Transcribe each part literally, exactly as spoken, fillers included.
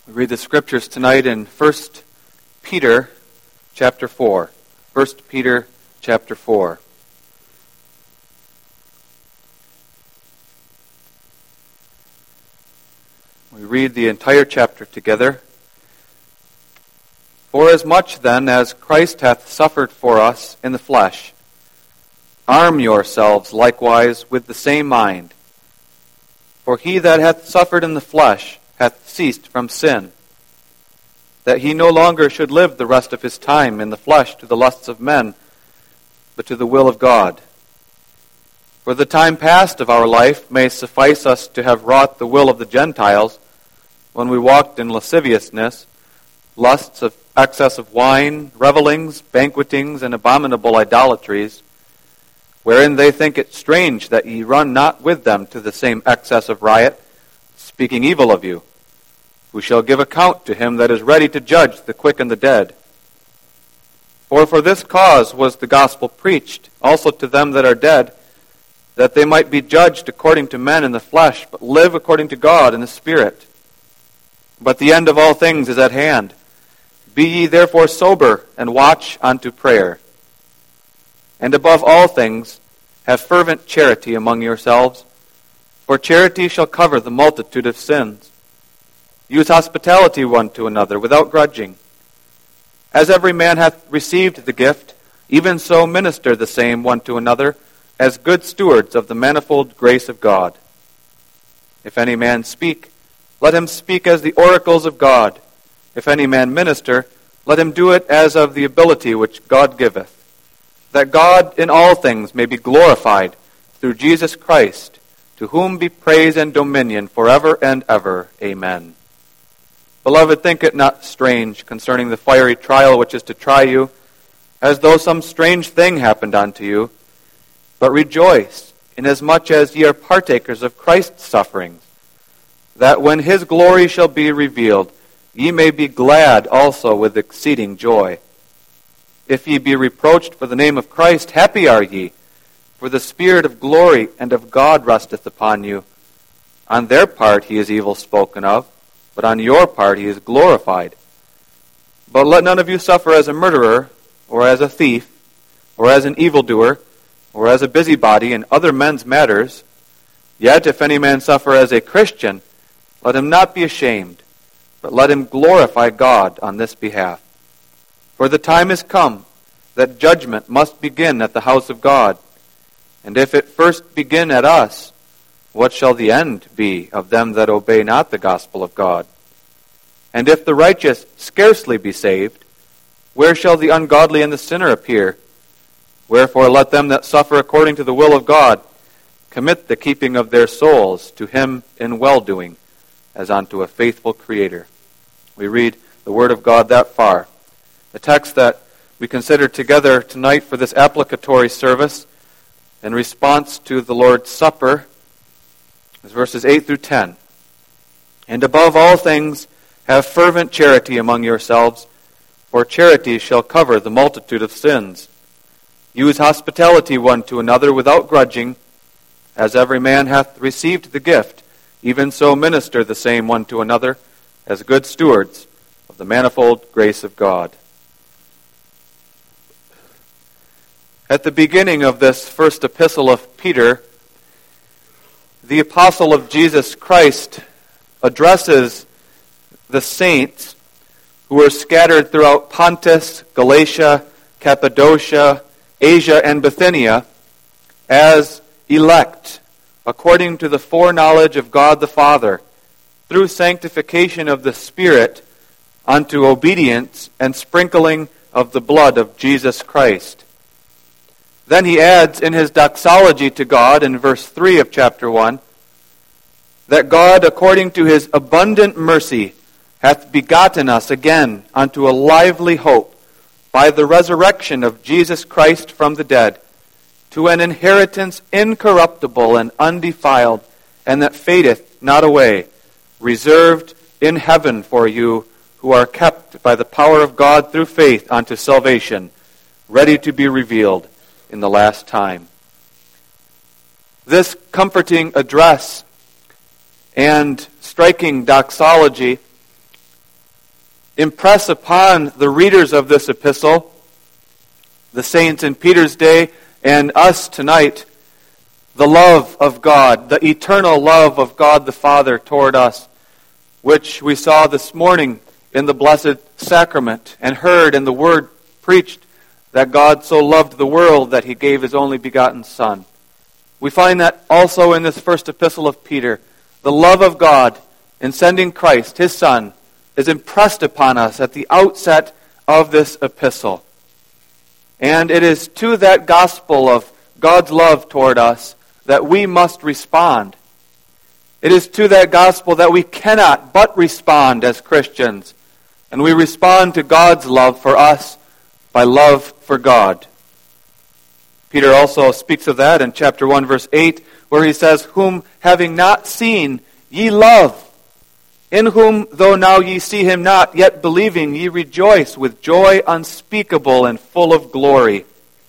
We read the scriptures tonight in First Peter chapter four. First Peter chapter four. We read the entire chapter together. Forasmuch then as Christ hath suffered for us in the flesh, arm yourselves likewise with the same mind. For he that hath suffered in the flesh hath ceased from sin, that he no longer should live the rest of his time in the flesh to the lusts of men, but to the will of God. For the time past of our life may suffice us to have wrought the will of the Gentiles, when we walked in lasciviousness, lusts of excess of wine, revellings, banquetings, and abominable idolatries, wherein they think it strange that ye run not with them to the same excess of riot, speaking evil of you, who shall give account to him that is ready to judge the quick and the dead. For for this cause was the gospel preached also to them that are dead, that they might be judged according to men in the flesh, but live according to God in the Spirit. But the end of all things is at hand. Be ye therefore sober, and watch unto prayer. And above all things, have fervent charity among yourselves, for charity shall cover the multitude of sins. Use hospitality one to another without grudging. As every man hath received the gift, even so minister the same one to another, as good stewards of the manifold grace of God. If any man speak, let him speak as the oracles of God. If any man minister, let him do it as of the ability which God giveth, that God in all things may be glorified through Jesus Christ, to whom be praise and dominion forever and ever. Amen. Beloved, think it not strange concerning the fiery trial which is to try you, as though some strange thing happened unto you, but rejoice, inasmuch as ye are partakers of Christ's sufferings, that when his glory shall be revealed, ye may be glad also with exceeding joy. If ye be reproached for the name of Christ, happy are ye, for the Spirit of glory and of God resteth upon you. On their part he is evil spoken of, but on your part he is glorified. But let none of you suffer as a murderer, or as a thief, or as an evildoer, or as a busybody in other men's matters. Yet if any man suffer as a Christian, let him not be ashamed, but let him glorify God on this behalf. For the time is come that judgment must begin at the house of God. And if it first begin at us, what shall the end be of them that obey not the gospel of God? And if the righteous scarcely be saved, where shall the ungodly and the sinner appear? Wherefore let them that suffer according to the will of God commit the keeping of their souls to him in well-doing, as unto a faithful Creator. We read the Word of God that far. The text that we consider together tonight for this applicatory service in response to the Lord's Supper is verses eight through ten. And above all things, have fervent charity among yourselves, for charity shall cover the multitude of sins. Use hospitality one to another without grudging, as every man hath received the gift, even so minister the same one to another, as good stewards of the manifold grace of God. At the beginning of this first epistle of Peter, the apostle of Jesus Christ addresses the saints who were scattered throughout Pontus, Galatia, Cappadocia, Asia, and Bithynia as elect, according to the foreknowledge of God the Father, through sanctification of the Spirit, unto obedience and sprinkling of the blood of Jesus Christ. Then he adds in his doxology to God in verse three of chapter one, that God, according to his abundant mercy, hath begotten us again unto a lively hope by the resurrection of Jesus Christ from the dead, to an inheritance incorruptible and undefiled, and that fadeth not away, reserved in heaven for you, who are kept by the power of God through faith unto salvation, ready to be revealed in the last time. This comforting address and striking doxology impress upon the readers of this epistle, the saints in Peter's day and us tonight, the love of God, the eternal love of God the Father toward us, which we saw this morning in the Blessed Sacrament and heard in the Word preached, that God so loved the world that He gave His only begotten Son. We find that also in this first epistle of Peter. The love of God in sending Christ, His Son, is impressed upon us at the outset of this epistle. And it is to that gospel of God's love toward us that we must respond. It is to that gospel that we cannot but respond as Christians. And we respond to God's love for us by love for God. Peter also speaks of that in chapter one, verse eight, where he says, "Whom having not seen, ye love, in whom, though now ye see Him not, yet believing, ye rejoice with joy unspeakable and full of glory."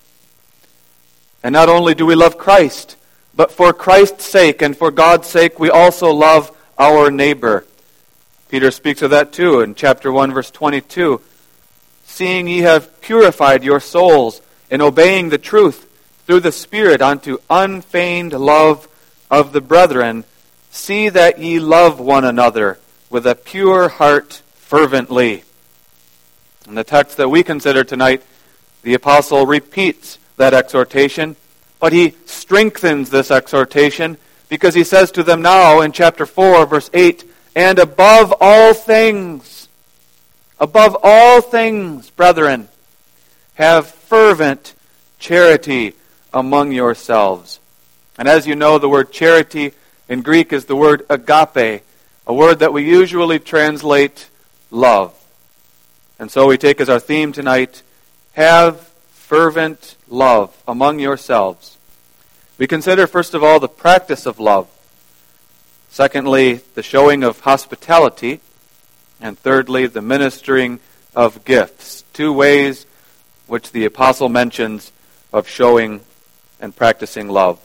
And not only do we love Christ, but for Christ's sake and for God's sake, we also love our neighbor. Peter speaks of that too in chapter one, verse twenty-two. "Seeing ye have purified your souls in obeying the truth through the Spirit unto unfeigned love of the brethren, see that ye love one another with a pure heart fervently." In the text that we consider tonight, the apostle repeats that exhortation, but he strengthens this exhortation because he says to them now in chapter four, verse eight, "And above all things, above all things, brethren, have fervent charity among yourselves." And as you know, the word charity in Greek is the word agape, a word that we usually translate love. And so we take as our theme tonight, have fervent love among yourselves. We consider, first of all, the practice of love. Secondly, the showing of hospitality. And thirdly, the ministering of gifts. Two ways which the apostle mentions of showing and practicing love.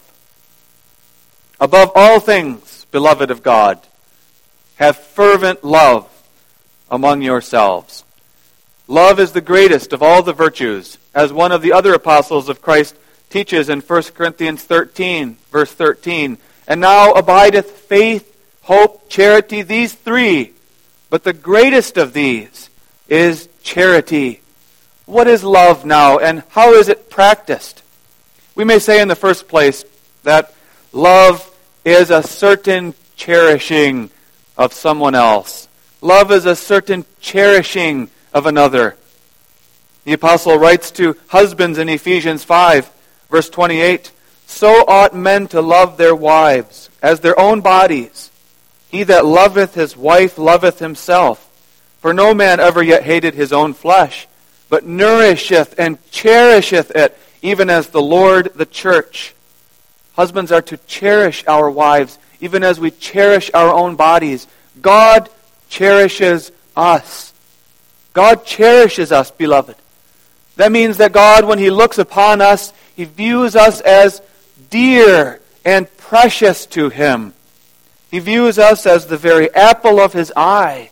Above all things, beloved of God, have fervent love among yourselves. Love is the greatest of all the virtues, as one of the other apostles of Christ teaches in First Corinthians thirteen, verse thirteen. "And now abideth faith, hope, charity, these three. But the greatest of these is charity." What is love now, and how is it practiced? We may say in the first place that love is a certain cherishing of someone else. Love is a certain cherishing of another. The apostle writes to husbands in Ephesians five, verse twenty-eight, "So ought men to love their wives as their own bodies. He that loveth his wife loveth himself. For no man ever yet hated his own flesh, but nourisheth and cherisheth it, even as the Lord the church." Husbands are to cherish our wives, even as we cherish our own bodies. God cherishes us. God cherishes us, beloved. That means that God, when He looks upon us, He views us as dear and precious to Him. He views us as the very apple of His eye.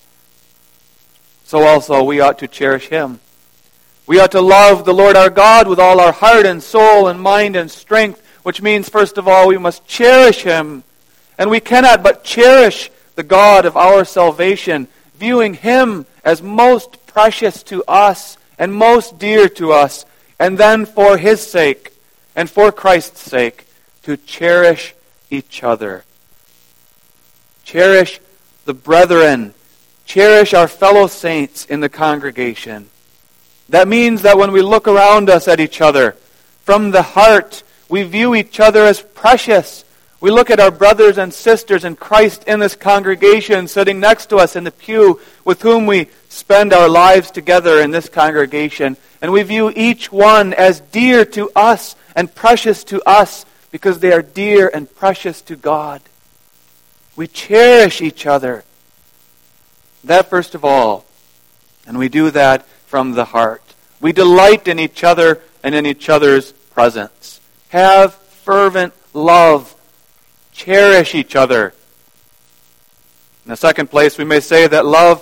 So also we ought to cherish Him. We ought to love the Lord our God with all our heart and soul and mind and strength, which means, first of all, we must cherish Him. And we cannot but cherish the God of our salvation, viewing Him as most precious to us and most dear to us, and then for His sake and for Christ's sake, to cherish each other. Cherish the brethren. Cherish our fellow saints in the congregation. That means that when we look around us at each other, from the heart, we view each other as precious. We look at our brothers and sisters in Christ in this congregation, sitting next to us in the pew, with whom we spend our lives together in this congregation, and we view each one as dear to us and precious to us because they are dear and precious to God. We cherish each other. That first of all, and we do that from the heart. We delight in each other and in each other's presence. Have fervent love. Cherish each other. In the second place, we may say that love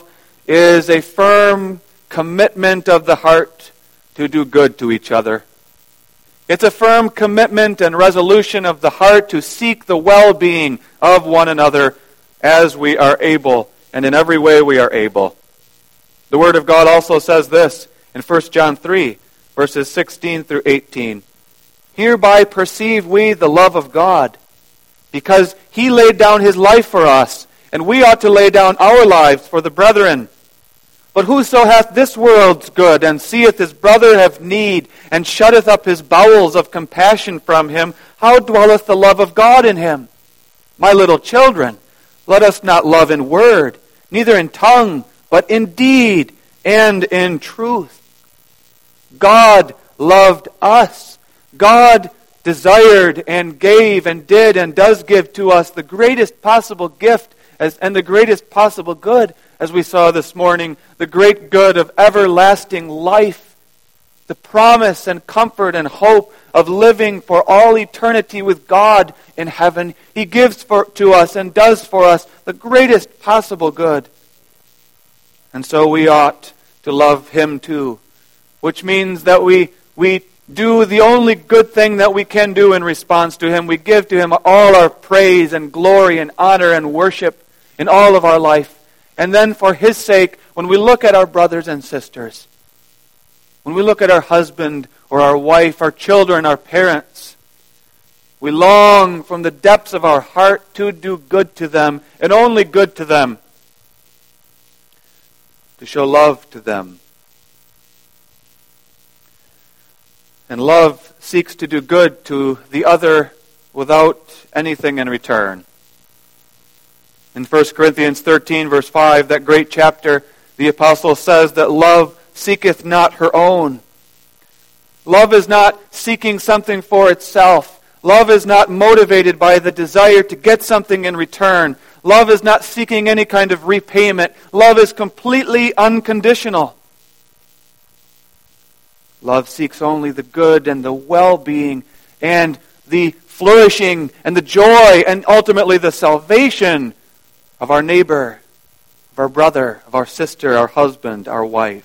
is a firm commitment of the heart to do good to each other. It's a firm commitment and resolution of the heart to seek the well-being of one another as we are able, and in every way we are able. The Word of God also says this in First John three, verses sixteen through eighteen. Hereby perceive we the love of God, because He laid down His life for us, and we ought to lay down our lives for the brethren. But whoso hath this world's good, and seeth his brother have need, and shutteth up his bowels of compassion from him, how dwelleth the love of God in him? My little children, let us not love in word, neither in tongue, but in deed and in truth. God loved us. God desired and gave and did and does give to us the greatest possible gift as, and the greatest possible good, as we saw this morning, the great good of everlasting life, the promise and comfort and hope of living for all eternity with God in heaven. He gives for, to us and does for us the greatest possible good. And so we ought to love Him too, which means that we, we do the only good thing that we can do in response to Him. We give to Him all our praise and glory and honor and worship in all of our life. And then for His sake, when we look at our brothers and sisters, when we look at our husband or our wife, our children, our parents, we long from the depths of our heart to do good to them, and only good to them, to show love to them. And love seeks to do good to the other without anything in return. In First Corinthians thirteen, verse five, that great chapter, the apostle says that love seeketh not her own. Love is not seeking something for itself. Love is not motivated by the desire to get something in return. Love is not seeking any kind of repayment. Love is completely unconditional. Love seeks only the good and the well-being and the flourishing and the joy and ultimately the salvation of our neighbor, of our brother, of our sister, our husband, our wife.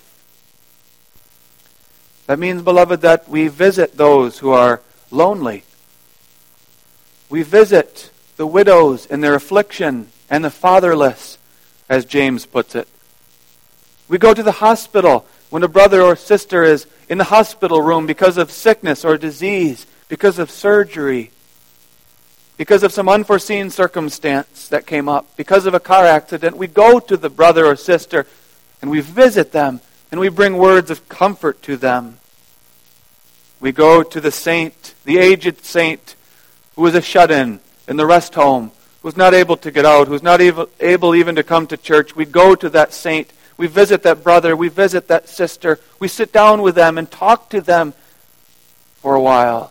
That means, beloved, that we visit those who are lonely. We visit the widows in their affliction and the fatherless, as James puts it. We go to the hospital when a brother or sister is in the hospital room because of sickness or disease, because of surgery, because of some unforeseen circumstance that came up, because of a car accident. We go to the brother or sister and we visit them and we bring words of comfort to them. We go to the saint, the aged saint, who was a shut-in in the rest home, who was not able to get out, who was not able, able even to come to church. We go to that saint. We visit that brother. We visit that sister. We sit down with them and talk to them for a while.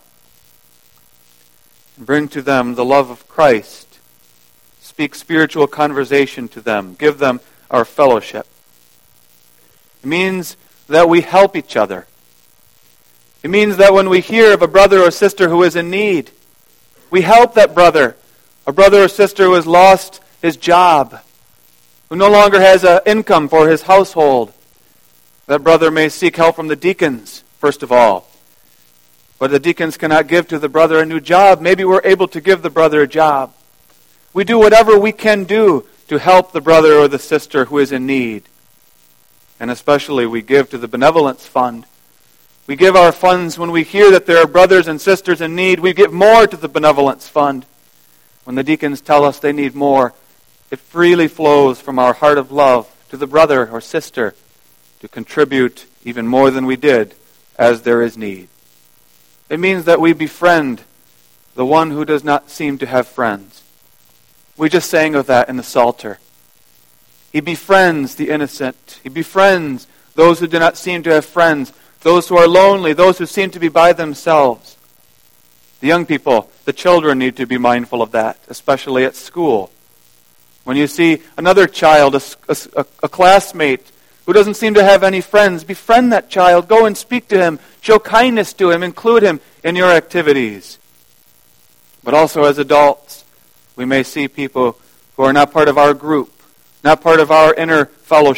And bring to them the love of Christ. Speak spiritual conversation to them. Give them our fellowship. It means that we help each other. It means that when we hear of a brother or sister who is in need, we help that brother, a brother or sister who has lost his job, who no longer has an income for his household. That brother may seek help from the deacons, first of all. But the deacons cannot give to the brother a new job. Maybe we're able to give the brother a job. We do whatever we can do to help the brother or the sister who is in need. And especially we give to the benevolence fund. We give our funds when we hear that there are brothers and sisters in need. We give more to the benevolence fund. When the deacons tell us they need more, it freely flows from our heart of love to the brother or sister to contribute even more than we did as there is need. It means that we befriend the one who does not seem to have friends. We just sang of that in the Psalter. He befriends the innocent. He befriends those who do not seem to have friends, those who are lonely, those who seem to be by themselves. The young people, the children need to be mindful of that, especially at school. When you see another child, a, a, a classmate, who doesn't seem to have any friends, befriend that child. Go and speak to him. Show kindness to him. Include him in your activities. But also as adults, we may see people who are not part of our group, not part of our inner fellowship,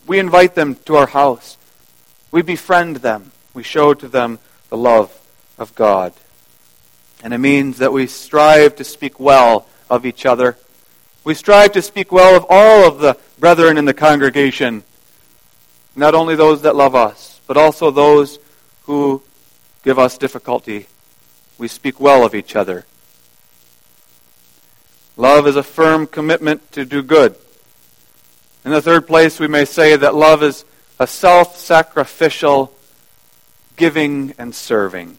We invite them to our house. We befriend them. We show to them the love of God. And it means that we strive to speak well of each other. We strive to speak well of all of the brethren in the congregation. Not only those that love us, but also those who give us difficulty. We speak well of each other. Love is a firm commitment to do good. In the third place, we may say that love is a self-sacrificial giving and serving.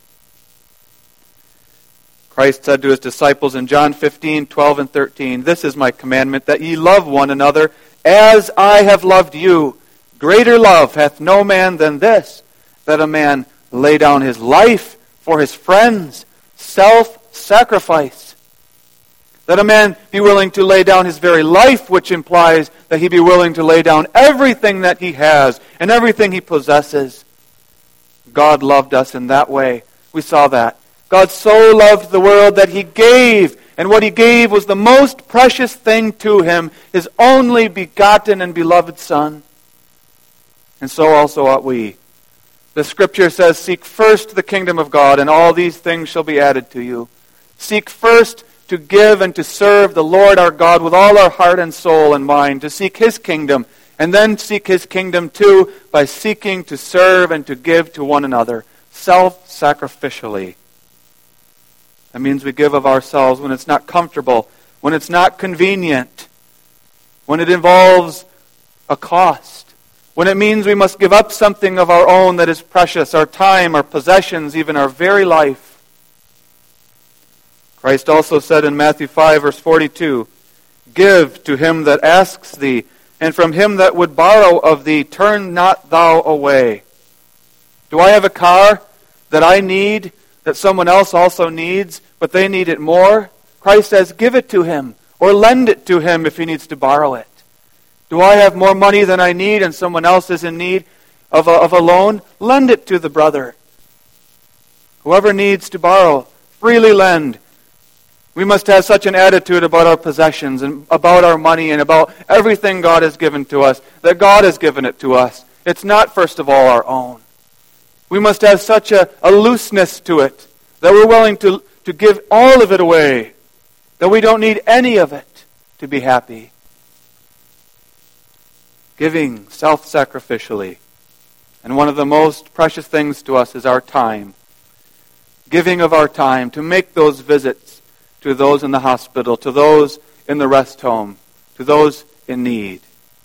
Christ said to his disciples in John fifteen, twelve, and thirteen, "This is my commandment, that ye love one another as I have loved you. Greater love hath no man than this, that a man lay down his life for his friends." Self-sacrifice. That a man be willing to lay down his very life, which implies that he be willing to lay down everything that he has and everything he possesses. God loved us in that way. We saw that. God so loved the world that he gave, and what he gave was the most precious thing to him, his only begotten and beloved Son. And so also ought we. The Scripture says, "Seek first the kingdom of God, and all these things shall be added to you." Seek first to give and to serve the Lord our God with all our heart and soul and mind, to seek his kingdom, and then seek his kingdom too by seeking to serve and to give to one another, self-sacrificially. That means we give of ourselves when it's not comfortable, when it's not convenient, when it involves a cost, when it means we must give up something of our own that is precious, our time, our possessions, even our very life. Christ also said in Matthew five, verse forty-two, "Give to him that asks thee, and from him that would borrow of thee, turn not thou away." Do I have a car that I need, that someone else also needs, but they need it more? Christ says, give it to him, or lend it to him if he needs to borrow it. Do I have more money than I need and someone else is in need of a, of a loan? Lend it to the brother. Whoever needs to borrow, freely lend. We must have such an attitude about our possessions and about our money and about everything God has given to us, that God has given it to us. It's not, first of all, our own. We must have such a, a looseness to it that we're willing to, to give all of it away, that we don't need any of it to be happy. Giving self-sacrificially. And one of the most precious things to us is our time. Giving of our time to make those visits to those in the hospital, to those in the rest home, to those in need.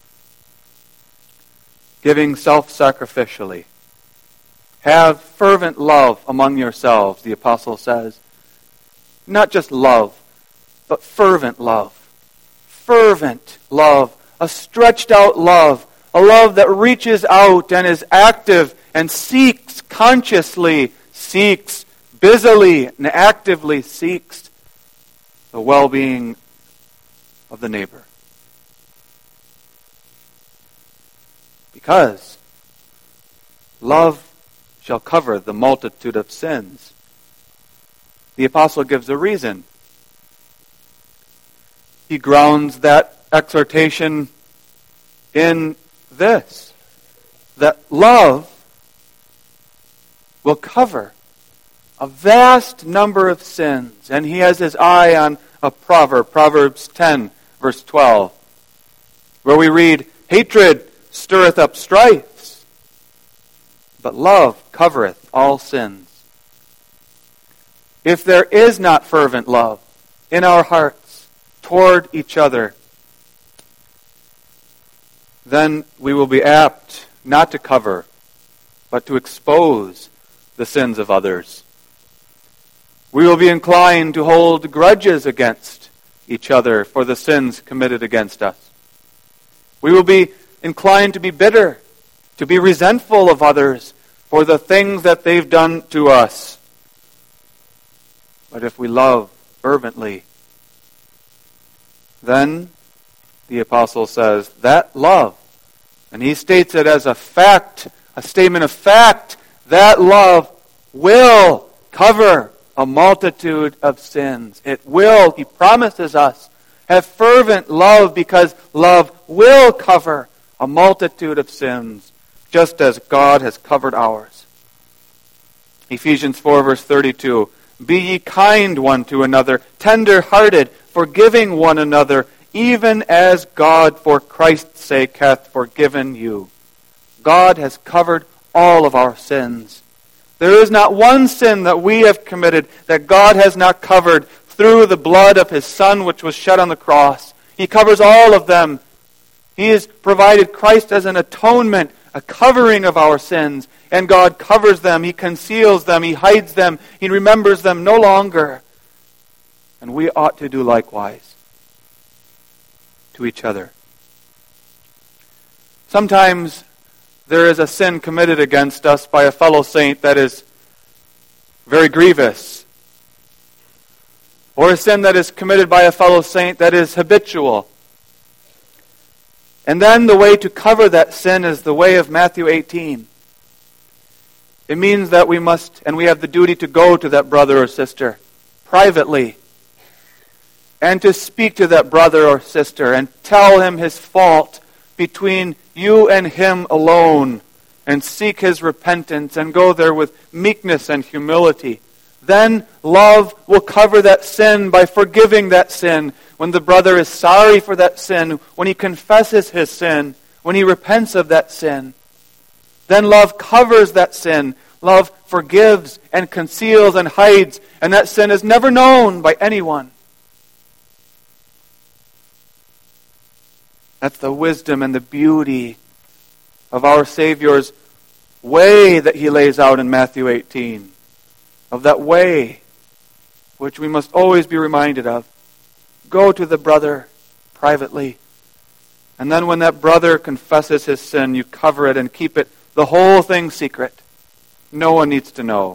Giving self-sacrificially. Have fervent love among yourselves, the apostle says. Not just love, but fervent love. Fervent love. A stretched out love. A love that reaches out and is active and seeks consciously, seeks busily and actively seeks the well-being of the neighbor. Because love shall cover the multitude of sins. The apostle gives a reason. He grounds that exhortation in this, that love will cover a vast number of sins. And he has his eye on a proverb, Proverbs ten, verse twelve, where we read, "Hatred stirreth up strifes, but love covereth all sins." If there is not fervent love in our hearts toward each other, then we will be apt not to cover, but to expose the sins of others. We will be inclined to hold grudges against each other for the sins committed against us. We will be inclined to be bitter, to be resentful of others for the things that they've done to us. But if we love fervently, then, the apostle says, that love, and he states it as a fact, a statement of fact, that love will cover a multitude of sins. It will, he promises us, have fervent love because love will cover a multitude of sins, just as God has covered ours. Ephesians four, verse thirty-two, be ye kind one to another, tender-hearted, forgiving one another, even as God for Christ's sake hath forgiven you. God has covered all of our sins. There is not one sin that we have committed that God has not covered through the blood of His Son which was shed on the cross. He covers all of them. He has provided Christ as an atonement, a covering of our sins, and God covers them. He conceals them. He hides them. He remembers them no longer. And we ought to do likewise to each other. Sometimes there is a sin committed against us by a fellow saint that is very grievous, or a sin that is committed by a fellow saint that is habitual. And then the way to cover that sin is the way of Matthew eighteen. It means that we must, and we have the duty to go to that brother or sister privately and to speak to that brother or sister and tell him his fault between you and him alone, and seek his repentance and go there with meekness and humility. Then love will cover that sin by forgiving that sin. When the brother is sorry for that sin, when he confesses his sin, when he repents of that sin, then love covers that sin. Love forgives and conceals and hides, and that sin is never known by anyone. That's the wisdom and the beauty of our Savior's way that He lays out in Matthew eighteen. Of that way, which we must always be reminded of. Go to the brother privately. And then when that brother confesses his sin, you cover it and keep it, the whole thing, secret. No one needs to know.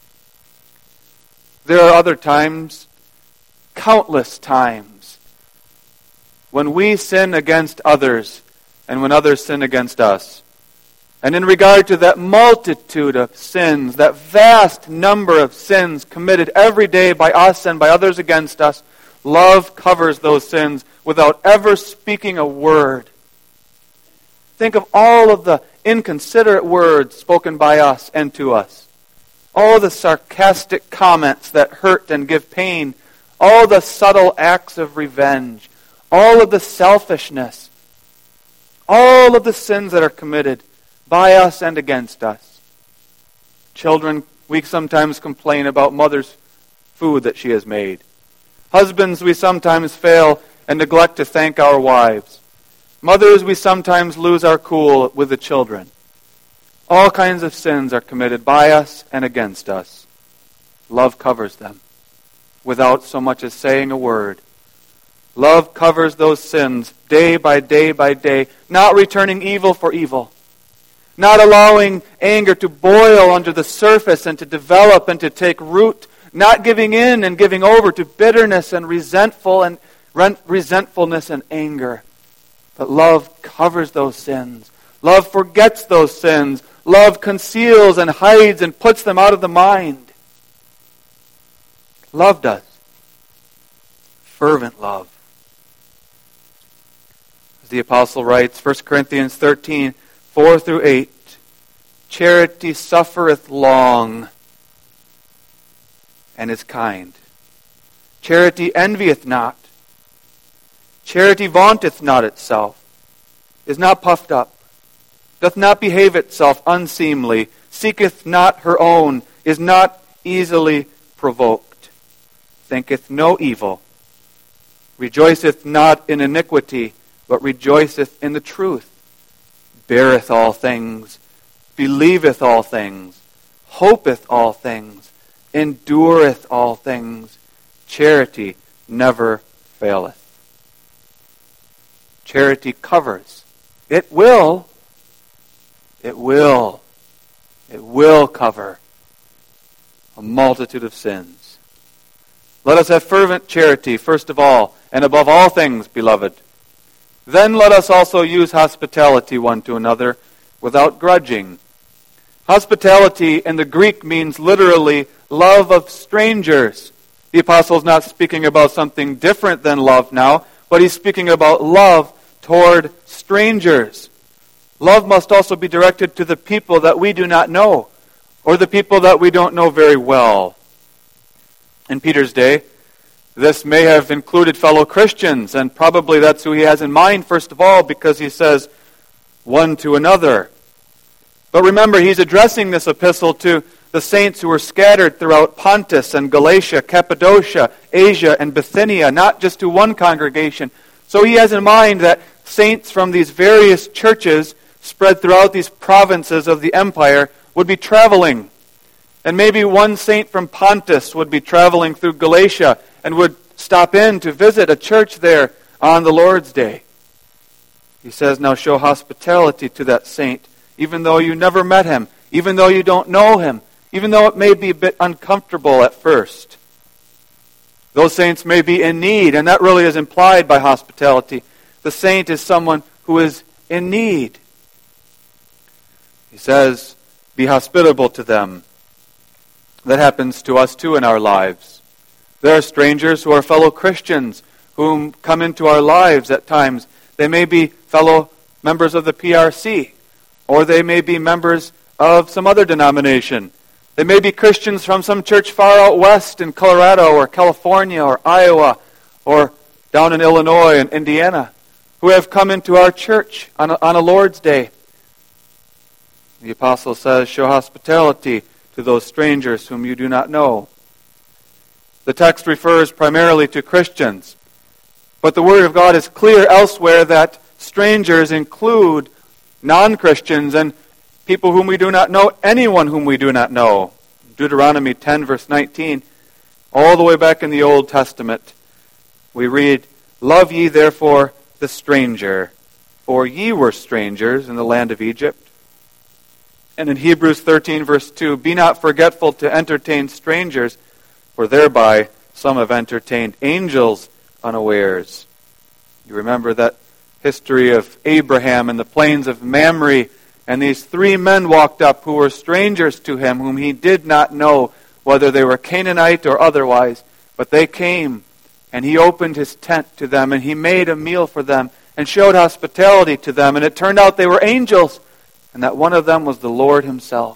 There are other times, countless times, when we sin against others and when others sin against us. And in regard to that multitude of sins, that vast number of sins committed every day by us and by others against us, love covers those sins without ever speaking a word. Think of all of the inconsiderate words spoken by us and to us. All the sarcastic comments that hurt and give pain. All the subtle acts of revenge. All of the selfishness. All of the sins that are committed by us and against us. Children, we sometimes complain about mother's food that she has made. Husbands, we sometimes fail and neglect to thank our wives. Mothers, we sometimes lose our cool with the children. All kinds of sins are committed by us and against us. Love covers them without so much as saying a word. Love covers those sins day by day by day, not returning evil for evil. Not allowing anger to boil under the surface and to develop and to take root. Not giving in and giving over to bitterness and resentful and resentfulness and anger. But love covers those sins. Love forgets those sins. Love conceals and hides and puts them out of the mind. Love does. Fervent love. As the apostle writes, First Corinthians thirteen, four through eight, charity suffereth long and is kind. Charity envieth not. Charity vaunteth not itself, is not puffed up, doth not behave itself unseemly, seeketh not her own, is not easily provoked, thinketh no evil, rejoiceth not in iniquity, but rejoiceth in the truth, beareth all things, believeth all things, hopeth all things, endureth all things. Charity never faileth. Charity covers. It will. It will. It will cover a multitude of sins. Let us have fervent charity, first of all, and above all things, beloved. Then let us also use hospitality one to another without grudging. Hospitality in the Greek means literally love of strangers. The apostle is not speaking about something different than love now, but he's speaking about love toward strangers. love must also be directed to the people that we do not know, or the people that we don't know very well. In Peter's day, this may have included fellow Christians, and probably that's who he has in mind first of all, because he says, one to another. But remember, he's addressing this epistle to the saints who were scattered throughout Pontus and Galatia, Cappadocia, Asia, and Bithynia, not just to one congregation. So he has in mind that saints from these various churches spread throughout these provinces of the empire would be traveling. And maybe one saint from Pontus would be traveling through Galatia and would stop in to visit a church there on the Lord's Day. He says, now show hospitality to that saint, even though you never met him, even though you don't know him, even though it may be a bit uncomfortable at first. Those saints may be in need, and that really is implied by hospitality. The saint is someone who is in need. He says, be hospitable to them. That happens to us too in our lives. There are strangers who are fellow Christians whom come into our lives at times. They may be fellow members of the P R C, or they may be members of some other denomination. They may be Christians from some church far out west in Colorado or California or Iowa or down in Illinois and Indiana who have come into our church on a, on a Lord's Day. The apostle says, show hospitality to those strangers whom you do not know. The text refers primarily to Christians, but the Word of God is clear elsewhere that strangers include non-Christians and people whom we do not know, anyone whom we do not know. Deuteronomy ten, verse nineteen, all the way back in the Old Testament, we read, love ye therefore the stranger, for ye were strangers in the land of Egypt. And in Hebrews thirteen, verse two, be not forgetful to entertain strangers, for thereby some have entertained angels unawares. You remember that history of Abraham in the plains of Mamre, and these three men walked up who were strangers to him, whom he did not know, whether they were Canaanite or otherwise. But they came, and he opened his tent to them, and he made a meal for them, and showed hospitality to them. And it turned out they were angels, and that one of them was the Lord himself.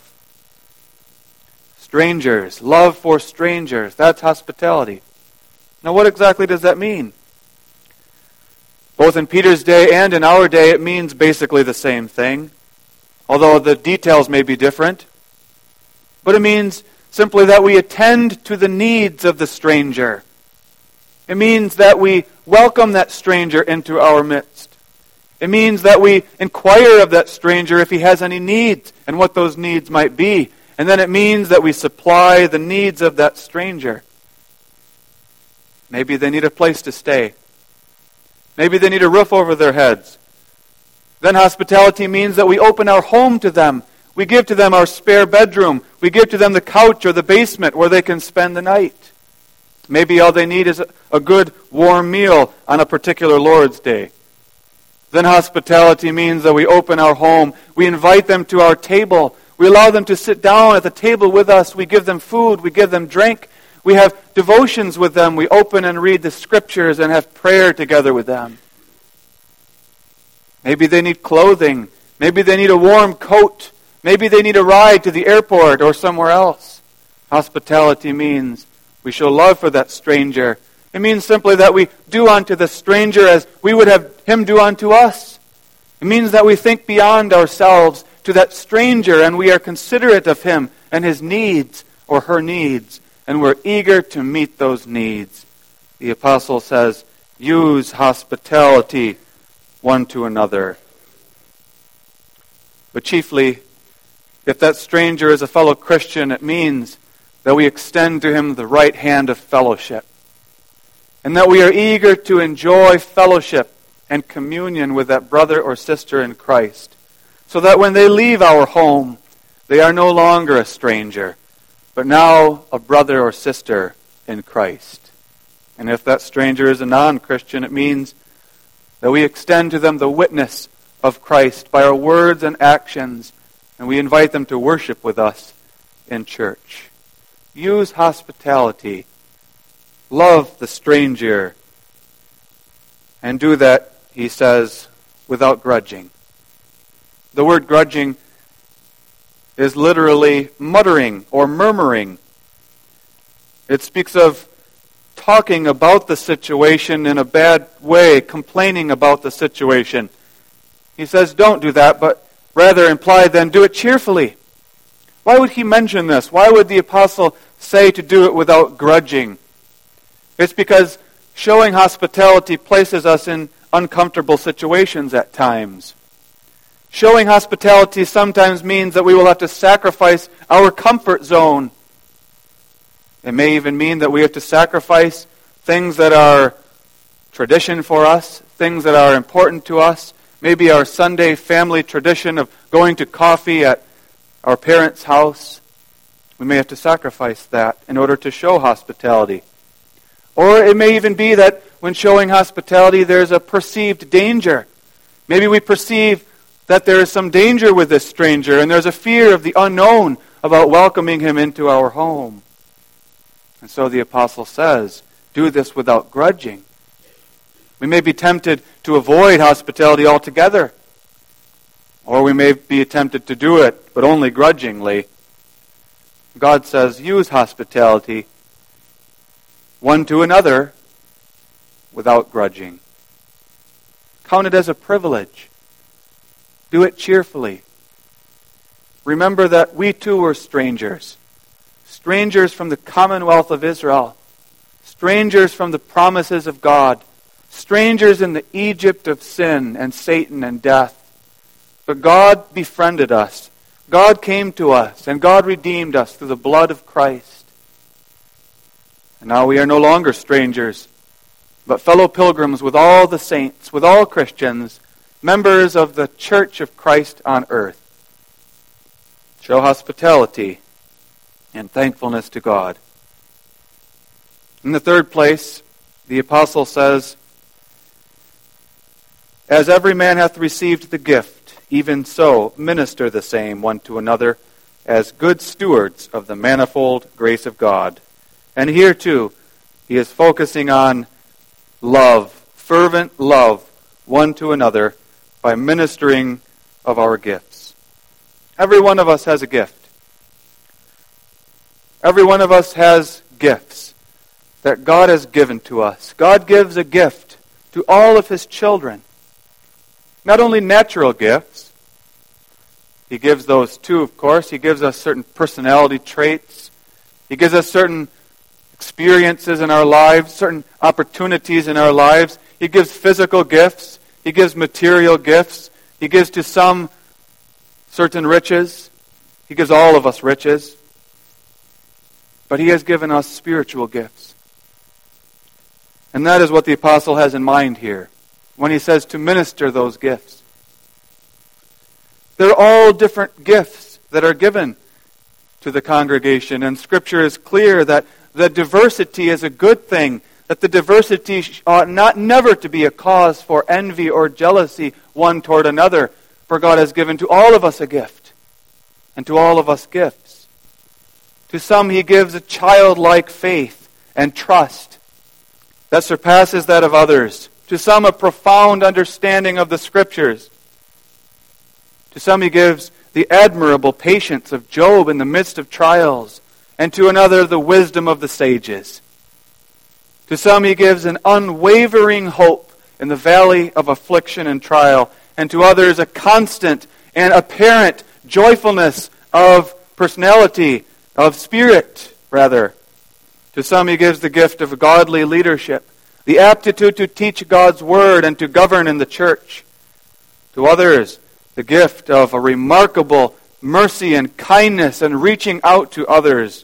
Strangers, love for strangers, that's hospitality. Now what exactly does that mean? Both in Peter's day and in our day, it means basically the same thing, although the details may be different. But it means simply that we attend to the needs of the stranger. It means that we welcome that stranger into our midst. It means that we inquire of that stranger if he has any needs and what those needs might be. And then it means that we supply the needs of that stranger. Maybe they need a place to stay. Maybe they need a roof over their heads. Then hospitality means that we open our home to them. We give to them our spare bedroom. We give to them the couch or the basement where they can spend the night. Maybe all they need is a good warm meal on a particular Lord's Day. Then hospitality means that we open our home. We invite them to our table. We allow them to sit down at the table with us. We give them food. We give them drink. We have devotions with them. We open and read the Scriptures and have prayer together with them. Maybe they need clothing. Maybe they need a warm coat. Maybe they need a ride to the airport or somewhere else. Hospitality means we show love for that stranger. It means simply that we do unto the stranger as we would have him do unto us. It means that we think beyond ourselves to that stranger and we are considerate of him and his needs or her needs, and we're eager to meet those needs. The apostle says, use hospitality one to another. But chiefly, if that stranger is a fellow Christian, it means that we extend to him the right hand of fellowship, and that we are eager to enjoy fellowship and communion with that brother or sister in Christ, so that when they leave our home, they are no longer a stranger, but now a brother or sister in Christ. And if that stranger is a non-Christian, it means that we extend to them the witness of Christ by our words and actions, and we invite them to worship with us in church. Use hospitality. Love the stranger. And do that, he says, without grudging. The word grudging is literally muttering or murmuring. It speaks of talking about the situation in a bad way, complaining about the situation. He says, don't do that, but rather imply then, do it cheerfully. Why would he mention this? Why would the apostle say to do it without grudging? It's because showing hospitality places us in uncomfortable situations at times. Showing hospitality sometimes means that we will have to sacrifice our comfort zone. It may even mean that we have to sacrifice things that are tradition for us, things that are important to us. Maybe our Sunday family tradition of going to coffee at our parents' house. We may have to sacrifice that in order to show hospitality. Or it may even be that when showing hospitality, there's a perceived danger. Maybe we perceive that there is some danger with this stranger, and there's a fear of the unknown about welcoming him into our home. And so the apostle says, do this without grudging. We may be tempted to avoid hospitality altogether, or we may be tempted to do it, but only grudgingly. God says, use hospitality one to another without grudging. Count it as a privilege. Do it cheerfully. Remember that we too were strangers. Strangers from the commonwealth of Israel. Strangers from the promises of God. Strangers in the Egypt of sin and Satan and death. But God befriended us. God came to us, and God redeemed us through the blood of Christ. And now we are no longer strangers, but fellow pilgrims with all the saints, with all Christians, members of the church of Christ on earth. Show hospitality and thankfulness to God. In the third place, the apostle says, as every man hath received the gift, even so minister the same one to another as good stewards of the manifold grace of God. And here too, he is focusing on love, fervent love one to another by ministering of our gifts. Every one of us has a gift. Every one of us has gifts that God has given to us. God gives a gift to all of His children. Not only natural gifts. He gives those too, of course. He gives us certain personality traits. He gives us certain experiences in our lives, certain opportunities in our lives. He gives physical gifts. He gives material gifts. He gives to some certain riches. He gives all of us riches. But He has given us spiritual gifts. And that is what the apostle has in mind here when he says to minister those gifts. They're all different gifts that are given to the congregation. And Scripture is clear that the diversity is a good thing, that the diversity ought not never to be a cause for envy or jealousy one toward another. For God has given to all of us a gift, and to all of us gifts. To some He gives a childlike faith and trust that surpasses that of others. To some a profound understanding of the Scriptures. To some He gives the admirable patience of Job in the midst of trials, and to another the wisdom of the sages. To some He gives an unwavering hope in the valley of affliction and trial, and to others a constant and apparent joyfulness of personality, of spirit, rather. To some He gives the gift of godly leadership, the aptitude to teach God's Word and to govern in the church. To others, the gift of a remarkable mercy and kindness and reaching out to others.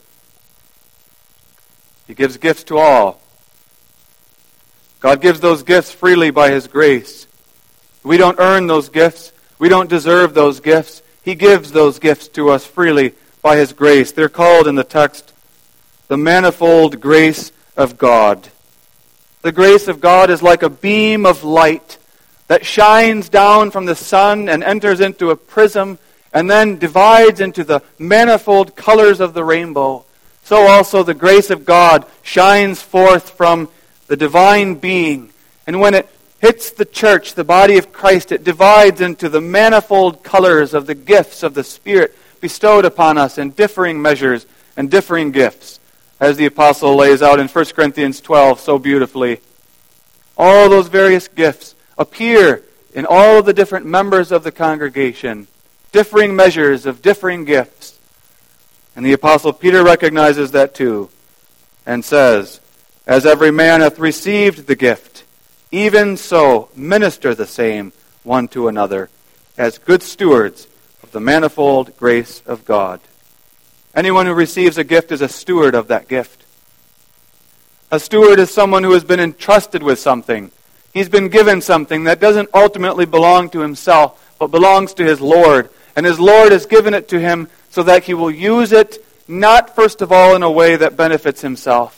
He gives gifts to all. God gives those gifts freely by His grace. We don't earn those gifts. We don't deserve those gifts. He gives those gifts to us freely by His grace. They're called in the text the manifold grace of God. The grace of God is like a beam of light that shines down from the sun and enters into a prism and then divides into the manifold colors of the rainbow. So also the grace of God shines forth from the divine being. And when it hits the church, the body of Christ, it divides into the manifold colors of the gifts of the Spirit bestowed upon us in differing measures and differing gifts, as the apostle lays out in First Corinthians twelve so beautifully. All those various gifts appear in all of the different members of the congregation, differing measures of differing gifts. And the apostle Peter recognizes that too, and says, "As every man hath received the gift, even so minister the same one to another, as good stewards of the manifold grace of God." Anyone who receives a gift is a steward of that gift. A steward is someone who has been entrusted with something. He's been given something that doesn't ultimately belong to himself, but belongs to his Lord. And his Lord has given it to him so that he will use it, not first of all in a way that benefits himself,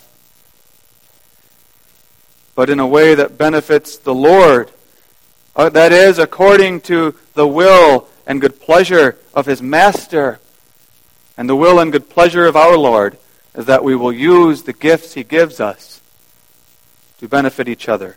but in a way that benefits the Lord. Uh, that is, according to the will and good pleasure of his Master. And the will and good pleasure of our Lord is that we will use the gifts he gives us to benefit each other.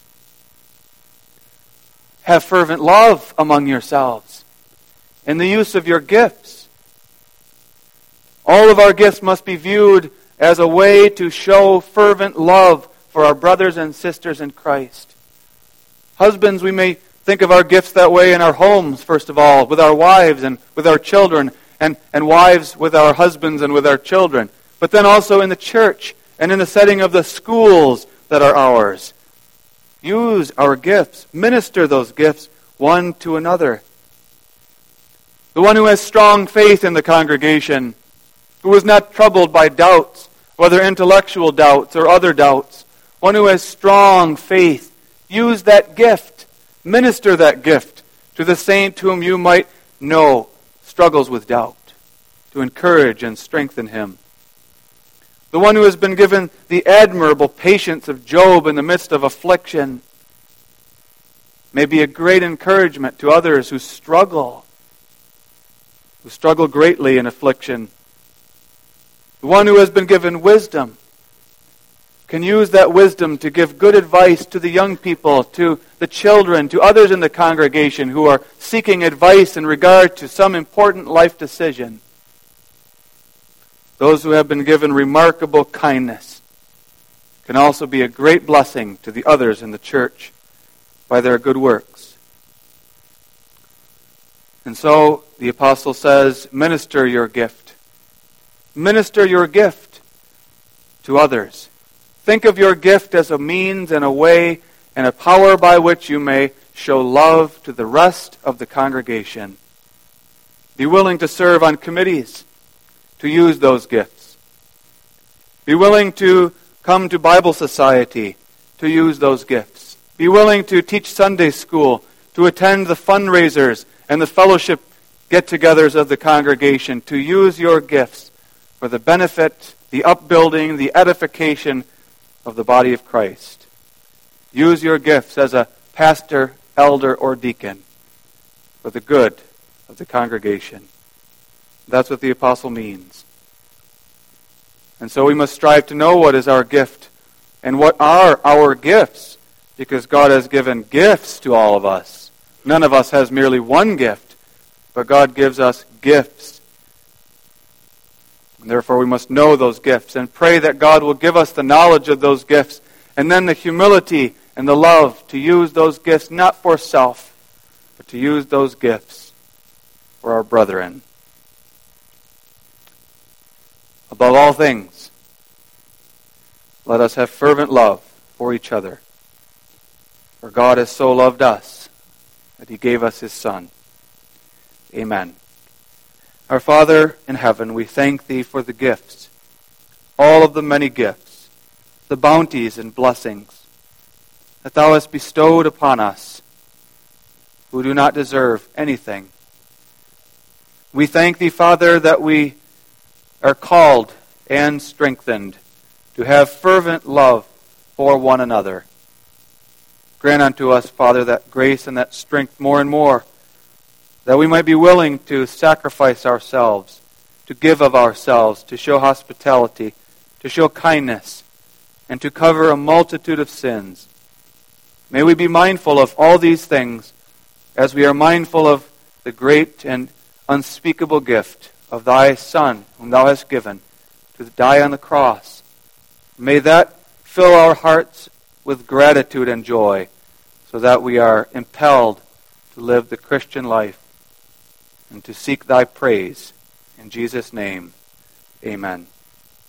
Have fervent love among yourselves in the use of your gifts. All of our gifts must be viewed as a way to show fervent love for our brothers and sisters in Christ. Husbands, we may think of our gifts that way in our homes, first of all, with our wives and with our children, and, and wives with our husbands and with our children. But then also in the church and in the setting of the schools that are ours. Use our gifts. Minister those gifts one to another. The one who has strong faith in the congregation, who is not troubled by doubts, whether intellectual doubts or other doubts, one who has strong faith, use that gift. Minister that gift to the saint whom you might know struggles with doubt, to encourage and strengthen him. The one who has been given the admirable patience of Job in the midst of affliction may be a great encouragement to others who struggle, who struggle greatly in affliction. The one who has been given wisdom can use that wisdom to give good advice to the young people, to the children, to others in the congregation who are seeking advice in regard to some important life decision. Those who have been given remarkable kindness can also be a great blessing to the others in the church by their good works. And so the apostle says, minister your gift. Minister your gift to others. Think of your gift as a means and a way and a power by which you may show love to the rest of the congregation. Be willing to serve on committees, to use those gifts. Be willing to come to Bible society, to use those gifts. Be willing to teach Sunday school, to attend the fundraisers and the fellowship get-togethers of the congregation, to use your gifts for the benefit, the upbuilding, the edification of the body of Christ. Use your gifts as a pastor, elder, or deacon for the good of the congregation. That's what the apostle means. And so we must strive to know what is our gift and what are our gifts, because God has given gifts to all of us. None of us has merely one gift, but God gives us gifts. And therefore we must know those gifts and pray that God will give us the knowledge of those gifts and then the humility and the love to use those gifts not for self, but to use those gifts for our brethren. Above all things, let us have fervent love for each other. For God has so loved us that he gave us his Son. Amen. Our Father in heaven, we thank thee for the gifts, all of the many gifts, the bounties and blessings that thou hast bestowed upon us who do not deserve anything. We thank thee, Father, that we are called and strengthened to have fervent love for one another. Grant unto us, Father, that grace and that strength more and more, that we might be willing to sacrifice ourselves, to give of ourselves, to show hospitality, to show kindness, and to cover a multitude of sins, May we be mindful of all these things as we are mindful of the great and unspeakable gift of thy Son, whom thou hast given, to die on the cross. May that fill our hearts with gratitude and joy, so that we are impelled to live the Christian life and to seek thy praise. In Jesus' name, amen.